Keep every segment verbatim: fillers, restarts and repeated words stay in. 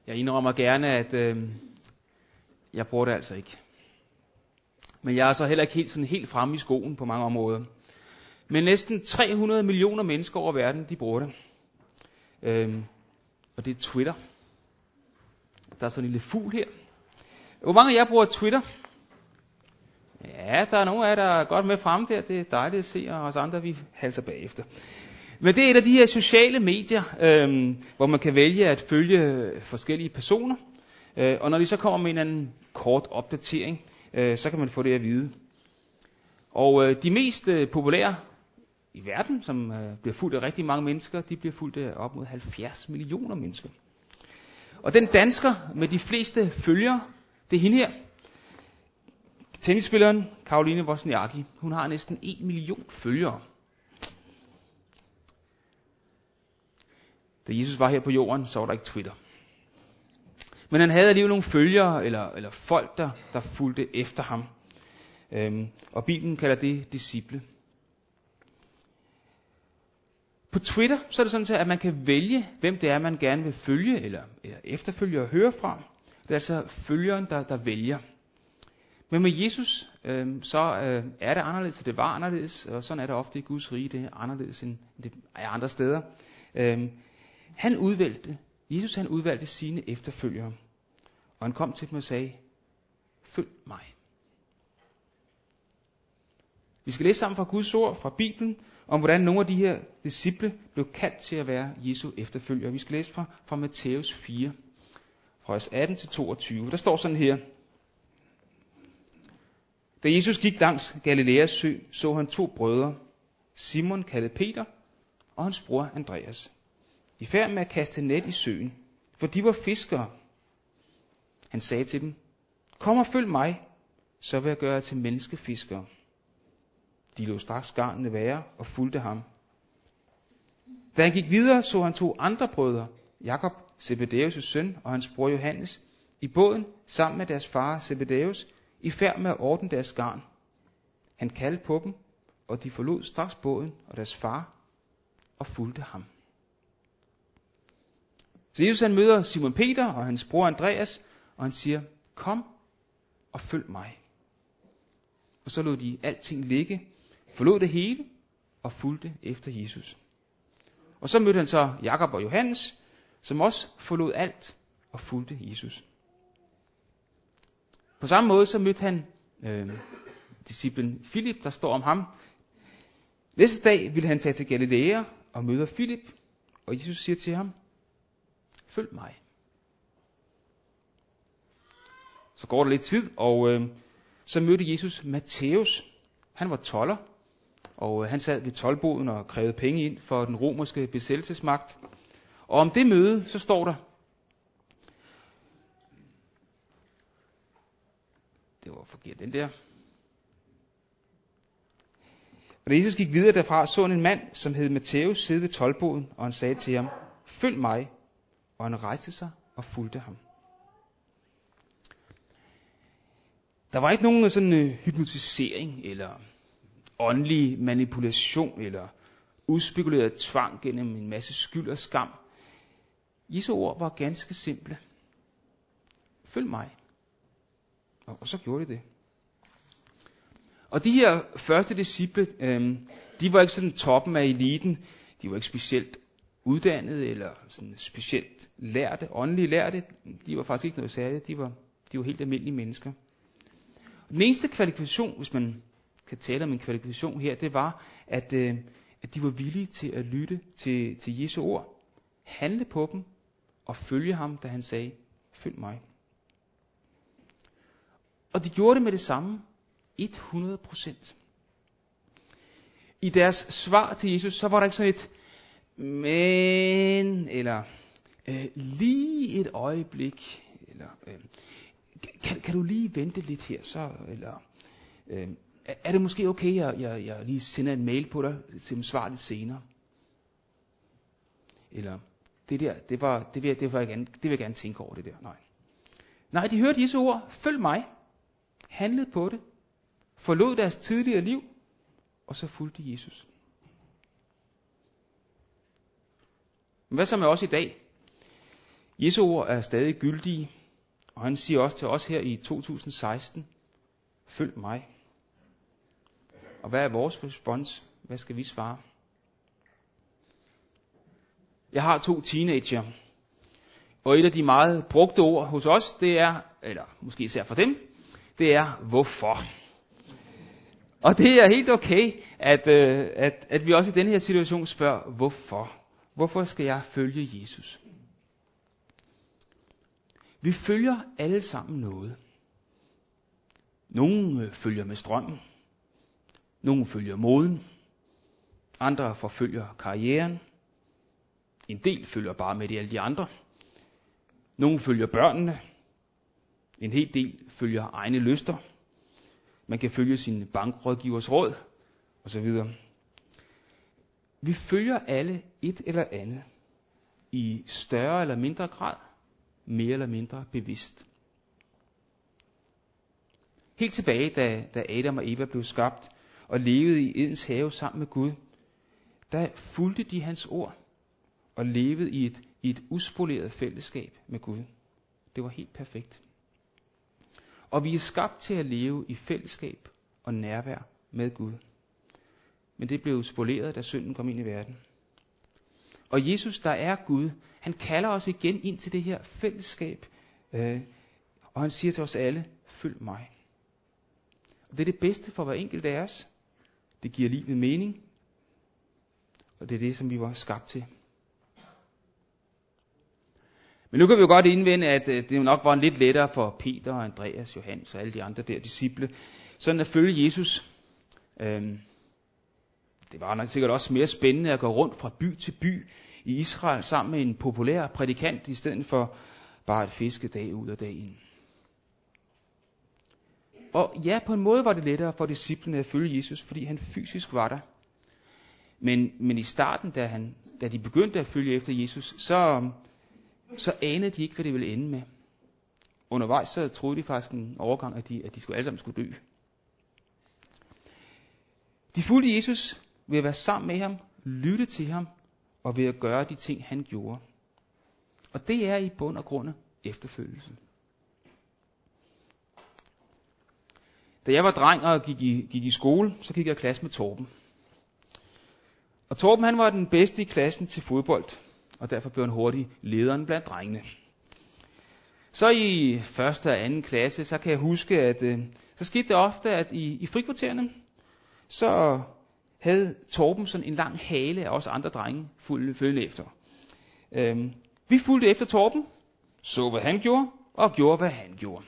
Jeg indrømmer gerne, at øh, jeg bruger det altså ikke. Men jeg er så heller ikke helt, sådan helt fremme i skoen på mange områder. Men næsten tre hundrede millioner mennesker over verden, de bruger det. Øhm, og det er Twitter. Der er sådan en lille fugl her. Hvor mange af jer bruger Twitter? Ja, der er nogle af jer, der er godt med frem der. Det er dejligt at se, og os andre, vi halser bagefter. Men det er et af de her sociale medier, øhm, hvor man kan vælge at følge forskellige personer. Øh, og når de så kommer med en anden kort opdatering, øh, så kan man få det at vide. Og øh, de mest øh, populære i verden, som øh, bliver fulgt af rigtig mange mennesker, de bliver fulgt af op mod halvfjerds millioner mennesker. Og den dansker med de fleste følgere, det er hende her. Tennisspilleren Caroline Wozniacki, hun har næsten en million følgere. Da Jesus var her på jorden, så var der ikke Twitter. Men han havde alligevel nogle følgere, eller, eller folk, der, der fulgte efter ham. Øhm, og Bibelen kalder det disciple. På Twitter, så er det sådan, at man kan vælge, hvem det er, man gerne vil følge, eller, eller efterfølge og høre fra. Det er altså følgeren, der, der vælger. Men med Jesus, øh, så øh, er det anderledes, og det var anderledes, og sådan er det ofte i Guds rige, det er anderledes end det er andre steder. Øh, han udvalgte, Jesus han udvalgte sine efterfølgere, og han kom til dem og sagde, følg mig. Vi skal læse sammen fra Guds ord, fra Bibelen, om hvordan nogle af de her disciple blev kaldt til at være Jesu efterfølgere. Vi skal læse fra, fra Matthæus fire, fra vers atten til toogtyve. Der står sådan her. Da Jesus gik langs Galileas sø, så han to brødre, Simon kaldet Peter, og hans bror Andreas, i færd med at kaste net i søen, for de var fiskere. Han sagde til dem, kom og følg mig, så vil jeg gøre jer til menneskefiskere. De lod straks garnene være og fulgte ham. Da han gik videre, så han to andre brødre, Jakob, Zebedeus' søn, og hans bror Johannes, i båden sammen med deres far Zebedeus, i færd med at ordne deres garn. Han kaldte på dem, og de forlod straks båden og deres far og fulgte ham. Så Jesus han møder Simon Peter og hans bror Andreas, og han siger, kom og følg mig. Og så lod de alting ligge, forlod det hele og fulgte efter Jesus. Og så mødte han så Jakob og Johannes, som også forlod alt og fulgte Jesus. På samme måde så mødte han øh, disciplen Filip, der står om ham. Næste dag ville han tage til Galilea og møder Filip, og Jesus siger til ham, følg mig. Så går der lidt tid, og øh, så mødte Jesus Matthæus. Han var tolder, og øh, han sad ved toldboden og krævede penge ind for den romerske besættelsesmagt. Og om det møde, så står der, det var forkert den der. Og da Jesus gik videre derfra, så han en mand, som hed Matthæus, sidde ved toldboden, og han sagde til ham, følg mig, og han rejste sig og fulgte ham. Der var ikke nogen sådan uh, hypnotisering, eller åndelig manipulation, eller udspekuleret tvang gennem en masse skyld og skam. Jesu ord var ganske simple. Følg mig. Og, og så gjorde de det. Og de her første disciple, øh, de var ikke sådan toppen af eliten. De var ikke specielt uddannede, eller sådan specielt lærte, åndelige lærte. De var faktisk ikke noget særligt. De var, de var helt almindelige mennesker. Den eneste kvalifikation, hvis man kan tale om en kvalifikation her, det var, at, øh, at de var villige til at lytte til, til Jesu ord, handle på dem og følge ham, da han sagde, følg mig. Og de gjorde det med det samme, hundrede procent. I deres svar til Jesus, så var der ikke sådan et, men, eller øh, lige et øjeblik, eller øh, kan, kan du lige vente lidt her, så, eller øh, er det måske okay, jeg, jeg, jeg lige sender en mail på dig, til at svare lidt senere? Eller, det der, det var, det vil, det vil jeg gerne, det vil jeg gerne tænke over det der. Nej. Nej, de hørte Jesu ord, følg mig, handlede på det, forlod deres tidligere liv, og så fulgte Jesus. Men hvad så med os i dag? Jesu ord er stadig gyldige, og han siger også til os her i to tusind seksten, følg mig. Og hvad er vores respons? Hvad skal vi svare? Jeg har to teenager, og et af de meget brugte ord hos os, det er, eller måske især for dem, det er hvorfor. Og det er helt okay, at, øh, at, at vi også i denne her situation spørger, hvorfor? Hvorfor skal jeg følge Jesus? Vi følger alle sammen noget. Nogle følger med strømmen. Nogle følger moden. Andre forfølger karrieren. En del følger bare med de alle de andre. Nogle følger børnene. En hel del følger egne lyster. Man kan følge sin bankrådgivers råd, osv. Vi følger alle et eller andet i større eller mindre grad, mere eller mindre bevidst. Helt tilbage, da, da Adam og Eva blev skabt og levede i Edens have sammen med Gud, der fulgte de hans ord og levede i et, i et uspoleret fællesskab med Gud. Det var helt perfekt. Og vi er skabt til at leve i fællesskab og nærvær med Gud. Men det blev spoleret, da synden kom ind i verden. Og Jesus, der er Gud, han kalder os igen ind til det her fællesskab. Øh, og han siger til os alle, følg mig. Og det er det bedste for hver enkelt af os. Det giver livet mening. Og det er det, som vi var skabt til. Men nu kan vi jo godt indvende, at det nok var lidt lettere for Peter og Andreas, Johannes og alle de andre der disciple, sådan at følge Jesus. Øhm, det var nok sikkert også mere spændende at gå rundt fra by til by i Israel sammen med en populær prædikant, i stedet for bare at fiske dag ud og dag ind. Og ja, på en måde var det lettere for disciplene at følge Jesus, fordi han fysisk var der. Men, men i starten, da, han, da de begyndte at følge efter Jesus, så... så anede de ikke, hvad det ville ende med. Undervejs så troede de faktisk en overgang, at de, at de skulle alle sammen skulle dø. De fulgte Jesus ved at være sammen med ham, lytte til ham, og ved at gøre de ting, han gjorde. Og det er i bund og grund efterfølgelse. Da jeg var dreng og gik i, gik i skole, så gik jeg i klasse med Torben. Og Torben, han var den bedste i klassen til fodbold, og derfor blev han hurtigt lederen blandt drengene. Så i første og anden klasse, så kan jeg huske, at øh, så skete det ofte, at i, i frikvartererne, så havde Torben sådan en lang hale af os andre drenge følgende efter. Øhm, vi fulgte efter Torben, så hvad han gjorde, og gjorde hvad han gjorde.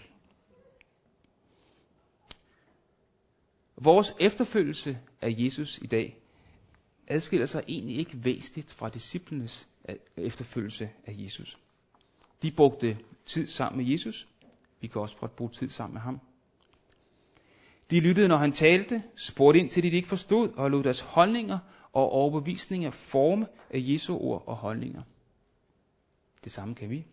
Vores efterfølgelse af Jesus i dag adskiller sig egentlig ikke væsentligt fra disciplenes efterfølgelse af Jesus. De brugte tid sammen med Jesus. Vi kan også bruge tid sammen med ham. De lyttede, når han talte, spurgte ind til det, de ikke forstod, og lod deres holdninger og overbevisninger forme af Jesu ord og holdninger. Det samme kan vi.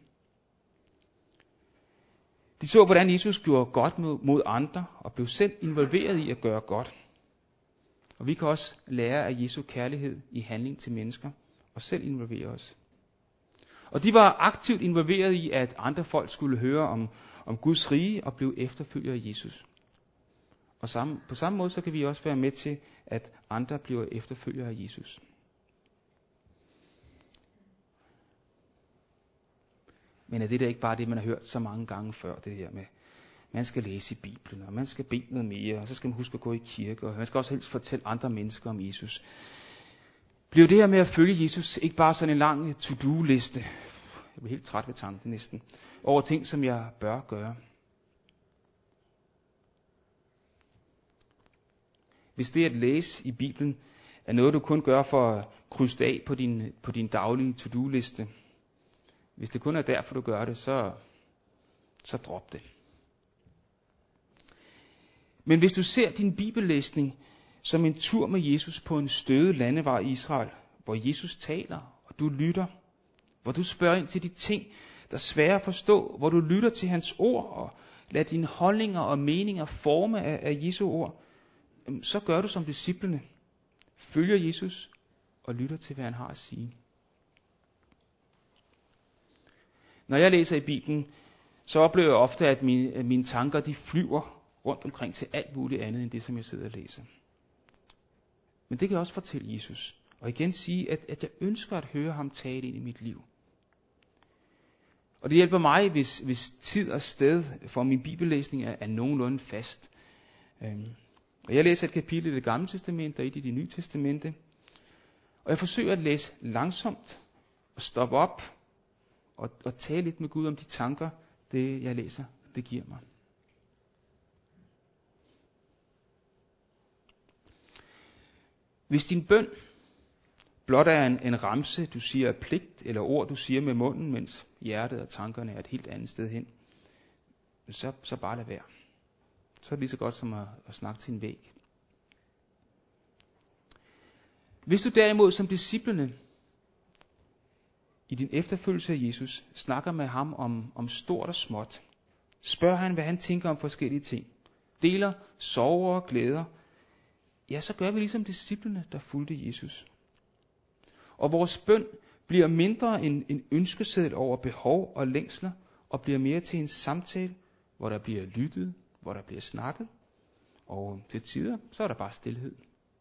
De så, hvordan Jesus gjorde godt mod andre, og blev selv involveret i at gøre godt. Og vi kan også lære af Jesu kærlighed i handling til mennesker, og selv involvere os. Og de var aktivt involveret i, at andre folk skulle høre om, om Guds rige og blive efterfølgere af Jesus. Og samme, på samme måde så kan vi også være med til, at andre bliver efterfølgere af Jesus. Men er det der ikke bare det, man har hørt så mange gange før, det her med, man skal læse i Bibelen, og man skal bede noget mere, og så skal man huske at gå i kirke, og man skal også helst fortælle andre mennesker om Jesus. Bliver det her med at følge Jesus ikke bare sådan en lang to-do-liste, jeg bliver helt træt ved tanken næsten, over ting, som jeg bør gøre? Hvis det at læse i Bibelen er noget, du kun gør for at krydse det af på din, på din daglige to-do-liste, hvis det kun er derfor, du gør det, så, så drop det. Men hvis du ser din bibellæsning som en tur med Jesus på en støde landevej i Israel, hvor Jesus taler, og du lytter, hvor du spørger ind til de ting, der er svære at forstå, hvor du lytter til hans ord, og lader dine holdninger og meninger forme af, af Jesu ord, så gør du som disciplene. Følger Jesus og lytter til, hvad han har at sige. Når jeg læser i Bibelen, så oplever jeg ofte, at mine, at mine tanker de flyver rundt omkring til alt muligt andet, end det, som jeg sidder og læser. Men det kan jeg også fortælle Jesus. Og igen sige, at, at jeg ønsker at høre ham tale ind i mit liv. Og det hjælper mig, hvis, hvis tid og sted for min bibellæsning er, er nogenlunde fast. Øhm, og jeg læser et kapitel i det gamle testamente og et i det nye testamente. Og jeg forsøger at læse langsomt og stoppe op og, og tale lidt med Gud om de tanker, det jeg læser, det giver mig. Hvis din bøn blot er en, en ramse, du siger af pligt, eller ord, du siger med munden, mens hjertet og tankerne er et helt andet sted hen, så, så bare lad være. Så er det lige så godt som at, at snakke til en væg. Hvis du derimod som disciplene i din efterfølgelse af Jesus snakker med ham om, om stort og småt, spørger han, hvad han tænker om forskellige ting, deler sorger og glæder, ja, så gør vi ligesom disciplene, der fulgte Jesus. Og vores bøn bliver mindre en, en ønskeseddel over behov og længsler, og bliver mere til en samtale, hvor der bliver lyttet, hvor der bliver snakket, og til tider, så er der bare stilhed.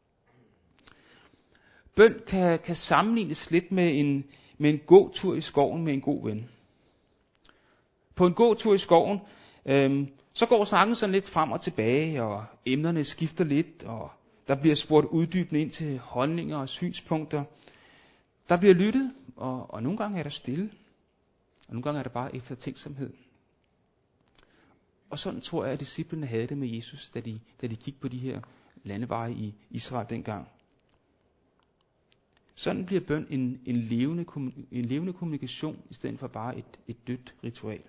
Bøn kan, kan sammenlignes lidt med en, med en gåtur i skoven med en god ven. På en gåtur i skoven, øhm, så går snakken sådan lidt frem og tilbage, og emnerne skifter lidt, og der bliver spurgt uddybende ind til holdninger og synspunkter. Der bliver lyttet, og, og nogle gange er der stille, og nogle gange er der bare eftertænksomhed. Og sådan tror jeg, at disciplene havde det med Jesus, da de, da de gik på de her landeveje i Israel dengang. Sådan bliver bøn en, en, levende, en levende kommunikation, i stedet for bare et, et dødt ritual.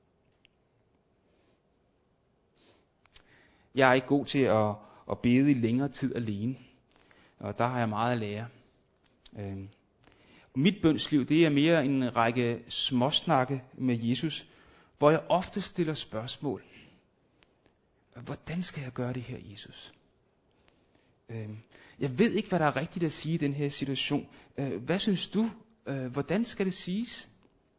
Jeg er ikke god til at, at bede i længere tid alene, og der har jeg meget at lære. Øhm. Mit bønsliv, det er mere en række småsnakke med Jesus, hvor jeg ofte stiller spørgsmål. Hvordan skal jeg gøre det her, Jesus? Jeg ved ikke, hvad der er rigtigt at sige i den her situation. Hvad synes du? Hvordan skal det siges?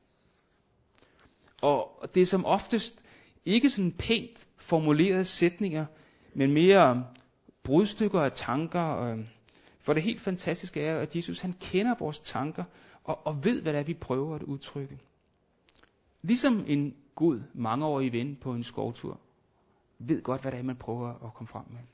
Og det er som oftest ikke sådan pænt formulerede sætninger, men mere brudstykker af tanker. For det helt fantastiske er, at Jesus han kender vores tanker, og, og ved, hvad det er, vi prøver at udtrykke. Ligesom en god, mangeårig ven på en skovtur, ved godt, hvad det er, man prøver at komme frem med.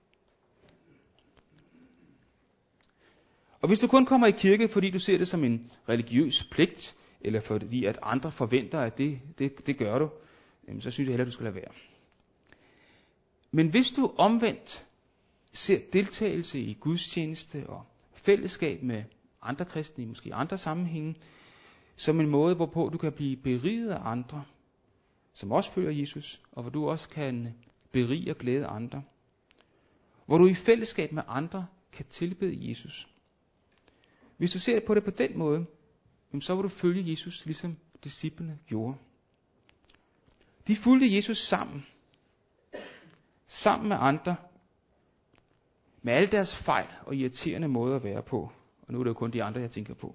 Og hvis du kun kommer i kirke, fordi du ser det som en religiøs pligt, eller fordi at andre forventer, at det, det, det gør du, så synes jeg heller, du skal lade være. Men hvis du omvendt ser deltagelse i gudstjeneste og fællesskab med andre kristne, måske andre sammenhænge, som en måde, hvorpå du kan blive beriget af andre, som også følger Jesus, og hvor du også kan berige og glæde andre. Hvor du i fællesskab med andre kan tilbede Jesus. Hvis du ser på det på den måde, så vil du følge Jesus, ligesom disciplene gjorde. De fulgte Jesus sammen. Sammen med andre. Med alle deres fejl og irriterende måder at være på. Og nu er det jo kun de andre, jeg tænker på.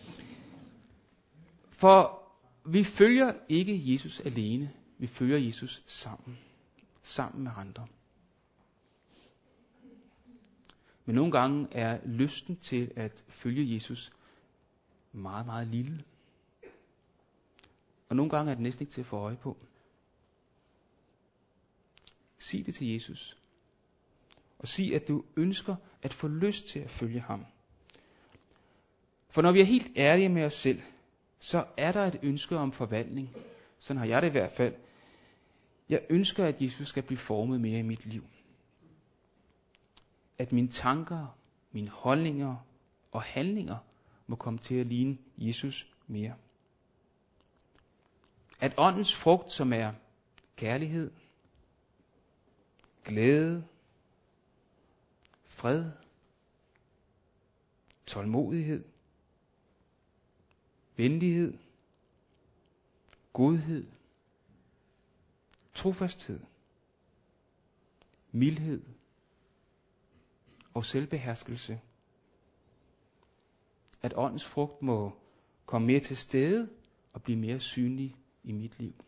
For vi følger ikke Jesus alene. Vi følger Jesus sammen. Sammen med andre. Men nogle gange er lysten til at følge Jesus meget, meget lille. Og nogle gange er det næsten ikke til at få øje på. Sig det til Jesus. Og sig, at du ønsker at få lyst til at følge ham. For når vi er helt ærlige med os selv, så er der et ønske om forvandling. Sådan har jeg det i hvert fald. Jeg ønsker, at Jesus skal blive formet mere i mit liv. At mine tanker, mine holdninger og handlinger må komme til at ligne Jesus mere. At åndens frugt, som er kærlighed, glæde, fred, tålmodighed, venlighed, godhed, trofasthed, mildhed og selvbeherskelse. At åndens frugt må komme mere til stede og blive mere synlig i mit liv.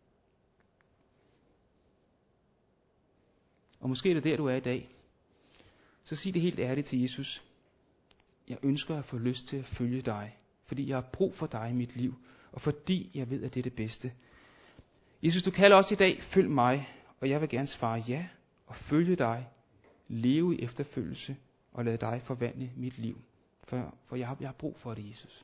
Og måske er det der, du er i dag. Så sig det helt ærligt til Jesus. Jeg ønsker at få lyst til at følge dig, fordi jeg har brug for dig i mit liv, og fordi jeg ved, at det er det bedste. Jesus, du kalder også i dag, følg mig, og jeg vil gerne svare ja, og følge dig, leve i efterfølgelse, og lade dig forvandle mit liv. For, for jeg, har, jeg har brug for det, Jesus.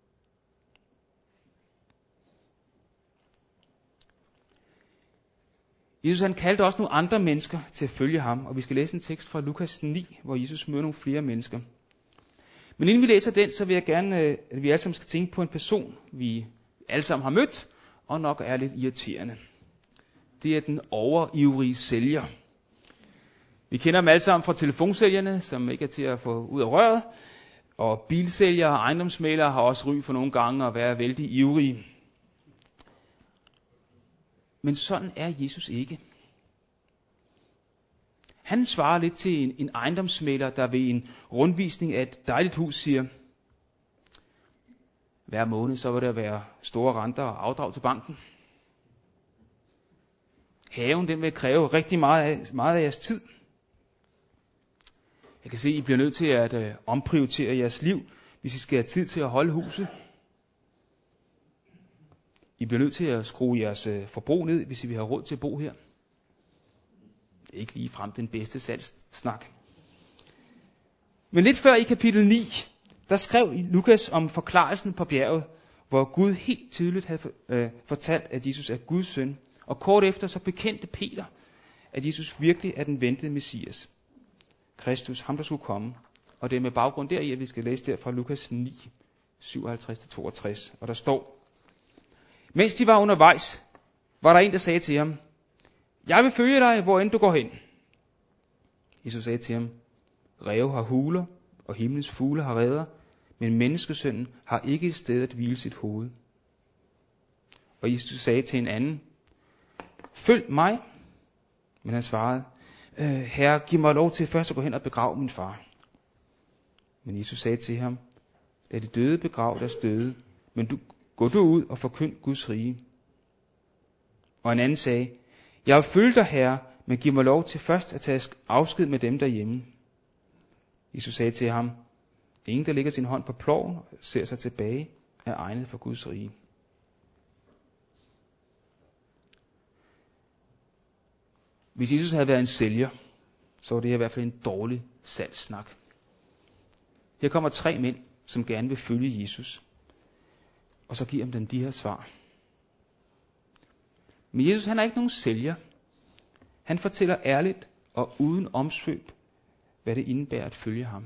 Jesus han kaldte også nogle andre mennesker til at følge ham, og vi skal læse en tekst fra Lukas ni, hvor Jesus møder nogle flere mennesker. Men inden vi læser den, så vil jeg gerne, at vi alle sammen skal tænke på en person, vi alle sammen har mødt, og nok er lidt irriterende. Det er den overivrige sælger. Vi kender dem alle sammen fra telefonsælgerne, som ikke er til at få ud af røret, og bilsælgere og ejendomsmælere har også ry for nogle gange at være vældig ivrige. Men sådan er Jesus ikke. Han svarer lidt til en, en ejendomsmægler, der ved en rundvisning af et dejligt hus siger, hver måned så vil der være store renter og afdrag til banken. Haven den vil kræve rigtig meget af, meget af jeres tid. Jeg kan se, at I bliver nødt til at øh, omprioritere jeres liv, hvis I skal have tid til at holde huset. I bliver nødt til at skrue jeres øh, forbrug ned, hvis I vil have råd til at bo her. Det er ikke lige frem den bedste salgssnak. Men lidt før i kapitel ni, der skrev Lukas om forklarelsen på bjerget, hvor Gud helt tydeligt havde øh, fortalt, at Jesus er Guds søn. Og kort efter så bekendte Peter, at Jesus virkelig er den ventede Messias. Kristus, ham der skulle komme. Og det er med baggrund deri, at vi skal læse der fra Lukas ni, syvoghalvtreds til toogtres. Og der står, mens de var undervejs, var der en, der sagde til ham, jeg vil følge dig, hvor end du går hen. Jesus sagde til ham, ræve har huler, og himlens fugle har reder, men menneskesønnen har ikke et sted at hvile sit hoved. Og Jesus sagde til en anden, følg mig. Men han svarede, herre, giv mig lov til først at gå hen og begrave min far. Men Jesus sagde til ham, lad de døde begrave deres døde, men du, gå du ud og forkynd Guds rige. Og en anden sagde, jeg vil følge dig, herre, men giv mig lov til først at tage afsked med dem derhjemme. Jesus sagde til ham, ingen der lægger sin hånd på ploven og ser sig tilbage, er egnet for Guds rige. Hvis Jesus havde været en sælger, så var det her i hvert fald en dårlig salgssnak. Her kommer tre mænd, som gerne vil følge Jesus. Og så giver han dem de her svar. Men Jesus han er ikke nogen sælger. Han fortæller ærligt og uden omsvøb, hvad det indebærer at følge ham.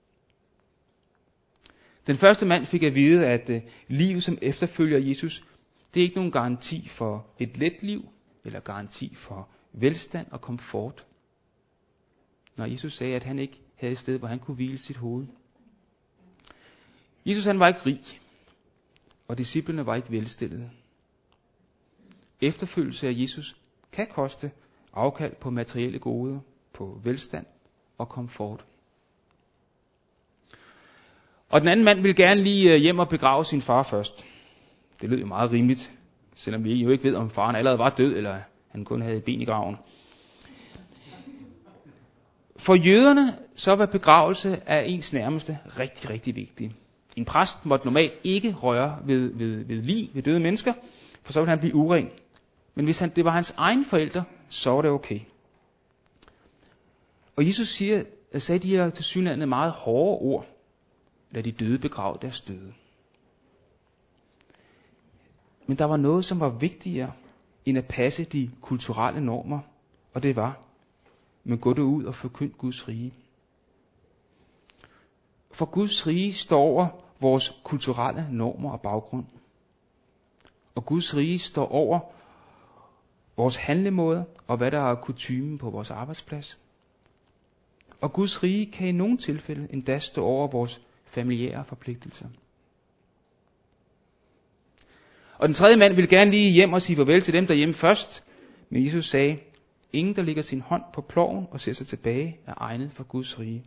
Den første mand fik at vide, at uh, livet som efterfølger Jesus, det er ikke nogen garanti for et let liv, eller garanti for velstand og komfort. Når Jesus sagde, at han ikke havde et sted, hvor han kunne hvile sit hoved. Jesus han var ikke rig, og disciplene var ikke velstillede. Efterfølgelse af Jesus kan koste afkald på materielle goder, på velstand og komfort. Og den anden mand ville gerne lige hjem og begrave sin far først. Det lød jo meget rimeligt, selvom vi jo ikke ved, om faren allerede var død, eller han kun havde ben i graven. For jøderne så var begravelse af ens nærmeste rigtig, rigtig vigtig. En præst måtte normalt ikke røre ved, ved, ved lig, ved døde mennesker, for så ville han blive uren. Men hvis han, det var hans egen forældre, så var det okay. Og Jesus siger, sagde de her tilsyneladende meget hårde ord, lad de døde begrave deres døde. Men der var noget, som var vigtigere, end at passe de kulturelle normer, og det var, men gå du ud og forkynd Guds rige. For Guds rige står over vores kulturelle normer og baggrund. Og Guds rige står over vores handlemåder og hvad der er kutymen på vores arbejdsplads. Og Guds rige kan i nogle tilfælde endda stå over vores familiære forpligtelser. Og den tredje mand ville gerne lige hjem og sige farvel til dem derhjemme først. Men Jesus sagde, ingen der lægger sin hånd på ploven og ser sig tilbage, er egnet for Guds rige.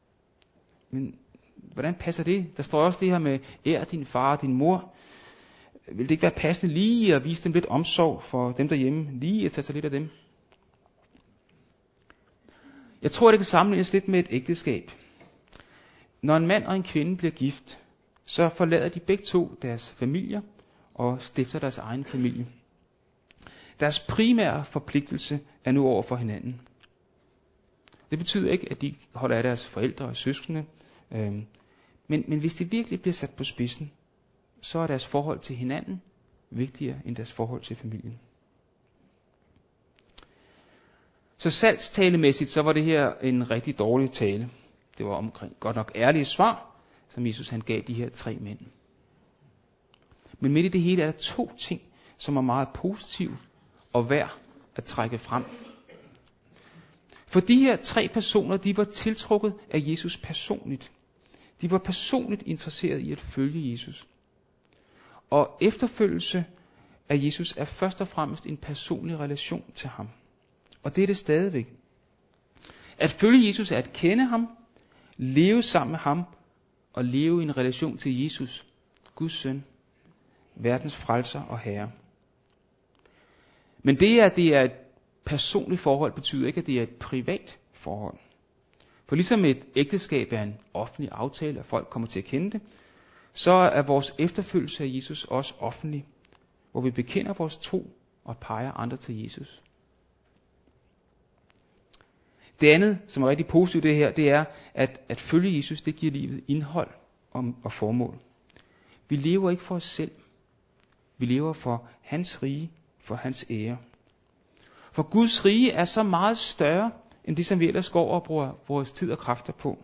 Men hvordan passer det? Der står også det her med, ær din far og din mor. Vil det ikke være passende lige at vise dem lidt omsorg for dem derhjemme? Lige at tage sig lidt af dem? Jeg tror, det kan sammenlignes lidt med et ægteskab. Når en mand og en kvinde bliver gift, så forlader de begge to deres familier og stifter deres egen familie. Deres primære forpligtelse er nu over for hinanden. Det betyder ikke, at de holder af deres forældre og søskende, øh, men, men hvis det virkelig bliver sat på spidsen, så er deres forhold til hinanden vigtigere end deres forhold til familien. Så salgstalemæssigt, så var det her en rigtig dårlig tale. Det var omkring godt nok ærlige svar, som Jesus han gav de her tre mænd. Men midt i det hele er der to ting, som er meget positive og værd at trække frem. For de her tre personer, de var tiltrukket af Jesus personligt. De var personligt interesseret i at følge Jesus. Og efterfølgelse af Jesus er først og fremmest en personlig relation til ham. Og det er det stadigvæk. At følge Jesus er at kende ham, leve sammen med ham og leve i en relation til Jesus, Guds søn, verdens frelser og herre. Men det, at det er et personligt forhold, betyder ikke, at det er et privat forhold. For ligesom et ægteskab er en offentlig aftale, at folk kommer til at kende det, så er vores efterfølgelse af Jesus også offentlig, hvor vi bekender vores tro og peger andre til Jesus. Det andet, som er rigtig positivt det her, det er, at, at følge Jesus, det giver livet indhold og, og formål. Vi lever ikke for os selv. Vi lever for hans rige, for hans ære. For Guds rige er så meget større, end det, som vi ellers går og bruger vores tid og kræfter på.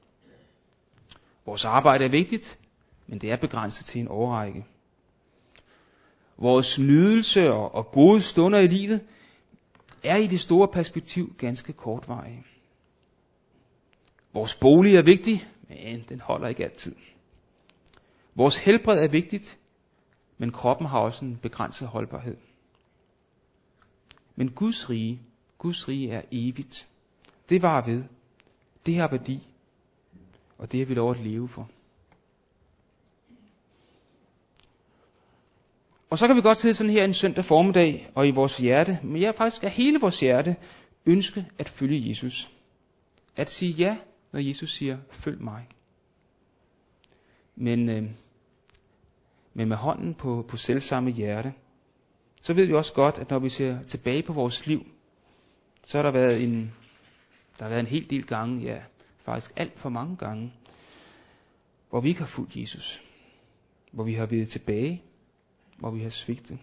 Vores arbejde er vigtigt, men det er begrænset til en årrække. Vores nydelse og, og gode stunder i livet er i det store perspektiv ganske kortvarige. Vores bolig er vigtig, men den holder ikke altid. Vores helbred er vigtigt, men kroppen har også en begrænset holdbarhed. Men Guds rige, Guds rige er evigt. Det varer ved. Det har værdi. Og det er vi lov at leve for. Og så kan vi godt sidde sådan her en søndag formiddag og i vores hjerte, men jeg faktisk af hele vores hjerte, ønske at følge Jesus. At sige ja, når Jesus siger, følg mig. Men, øh, men med hånden på, på selvsamme hjerte, så ved vi også godt, at når vi ser tilbage på vores liv, så har der været en, der har været en hel del gange, ja, faktisk alt for mange gange, hvor vi ikke har fulgt Jesus. Hvor vi har været tilbage, hvor vi har svigtet.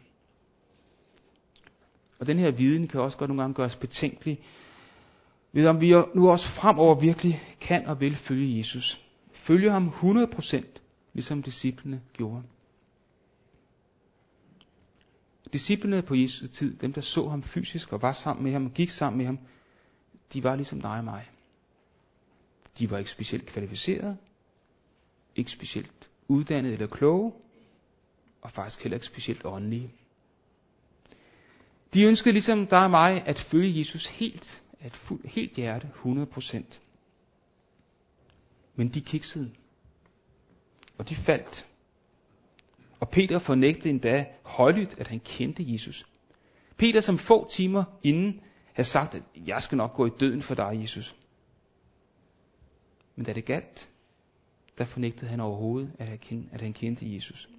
Og den her viden kan også godt nogle gange gøre os betænkelige, ved om vi nu også fremover virkelig kan og vil følge Jesus. Følge ham hundrede procent, ligesom disciplene gjorde. Disciplene på Jesu tid, dem der så ham fysisk og var sammen med ham og gik sammen med ham, de var ligesom dig og mig. De var ikke specielt kvalificerede, ikke specielt uddannede eller kloge, og faktisk heller ikke specielt åndelige. De ønskede ligesom dig og mig at følge Jesus helt, at fuld, helt hjerte, hundrede procent. Men de kiksede, og de faldt. Og Peter fornægtede endda højlydt, at han kendte Jesus. Peter, som få timer inden havde sagt, at jeg skal nok gå i døden for dig, Jesus. Men da det galt, der fornægtede han overhovedet, at han kendte Jesus.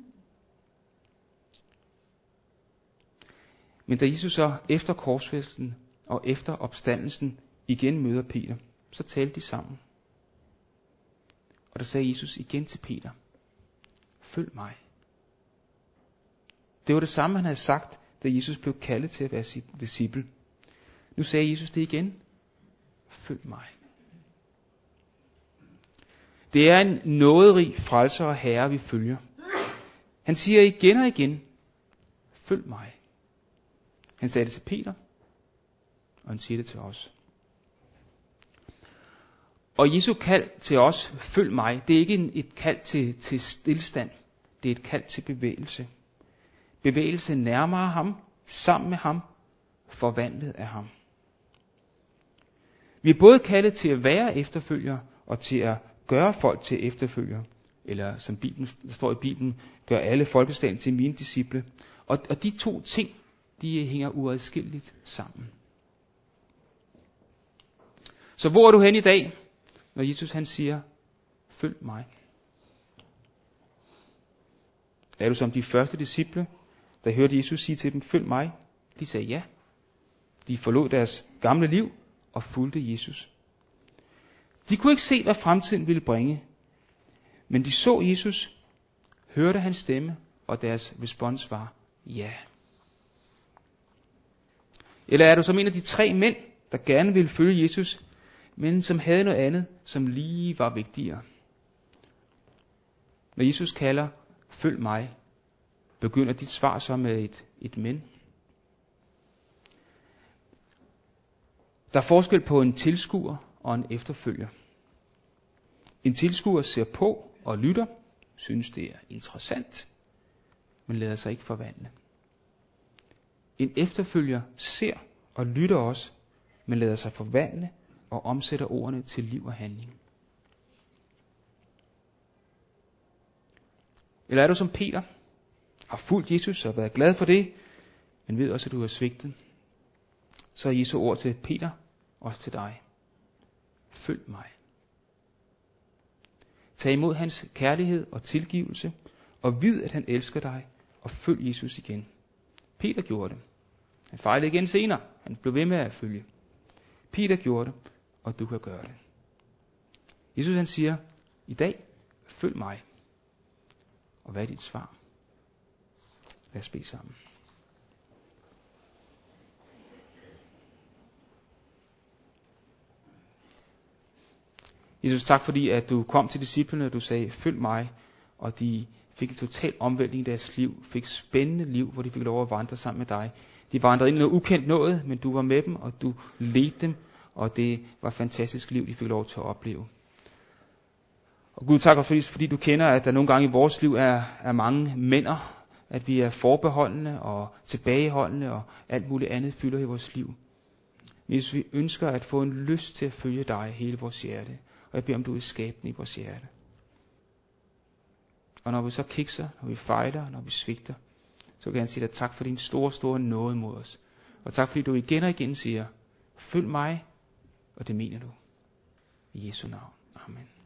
Men da Jesus så efter korsfæstelsen og efter opstandelsen igen møder Peter, så talte de sammen. Og der sagde Jesus igen til Peter, følg mig. Det var det samme, han havde sagt, da Jesus blev kaldet til at være sin disciple. Nu sagde Jesus det igen, følg mig. Det er en nåderig frelser og herre, vi følger. Han siger igen og igen, følg mig. Han sagde det til Peter, og han siger det til os. Og Jesu kald til os, følg mig, det er ikke et kald til, til stillstand. Det er et kald til bevægelse. Bevægelse nærmere ham, sammen med ham, forvandlet af ham. Vi er både kaldet til at være efterfølgere, og til at gøre folk til efterfølgere. eller som Bibelen, der står i Bibelen, gør alle folkeslag til mine disciple. Og, og de to ting, de hænger uadskilleligt sammen. Så hvor er du hen i dag, når Jesus han siger, følg mig? Er du som de første disciple, der hørte Jesus sige til dem, følg mig? De sagde ja. De forlod deres gamle liv og fulgte Jesus. De kunne ikke se, hvad fremtiden ville bringe, men de så Jesus, hørte hans stemme, og deres respons var ja. Eller er du som en af de tre mænd, der gerne ville følge Jesus, men som havde noget andet, som lige var vigtigere? Når Jesus kalder, følg mig, begynder dit svar så med et, et men. Der er forskel på en tilskuer og en efterfølger. En tilskuer ser på og lytter, synes det er interessant, men lader sig ikke forvandle. En efterfølger ser og lytter også, men lader sig forvandle og omsætter ordene til liv og handling. Eller er du som Peter, har fulgt Jesus og været glad for det, men ved også, at du har svigtet? Så er Jesu ord til Peter, også til dig. Følg mig. Tag imod hans kærlighed og tilgivelse, og vid, at han elsker dig, og følg Jesus igen. Peter gjorde det. Han fejlede igen senere. Han blev ved med at følge. Peter gjorde det, og du kan gøre det. Jesus han siger, i dag, følg mig. Og hvad er dit svar? Lad os bede sammen. Jesus, tak fordi, at du kom til disciplene, og du sagde, følg mig, og de fik en total omvæltning i deres liv, fik spændende liv, hvor de fik lov at vandre sammen med dig. De vandrede ind i noget ukendt noget, men du var med dem, og du ledte dem, og det var et fantastisk liv, de fik lov til at opleve. Og Gud, tak fordi, fordi du kender, at der nogle gange i vores liv er, er mange mænder, at vi er forbeholdende og tilbageholdende, og alt muligt andet fylder i vores liv. Hvis vi ønsker at få en lyst til at følge dig hele vores hjerte, og jeg beder om, du vil skabe den i vores hjerte. Og når vi så kikser, når vi fejler, når vi svigter, så kan jeg sige dig tak for din store, store nåde mod os. Og tak fordi du igen og igen siger, følg mig, og det mener du. I Jesu navn. Amen.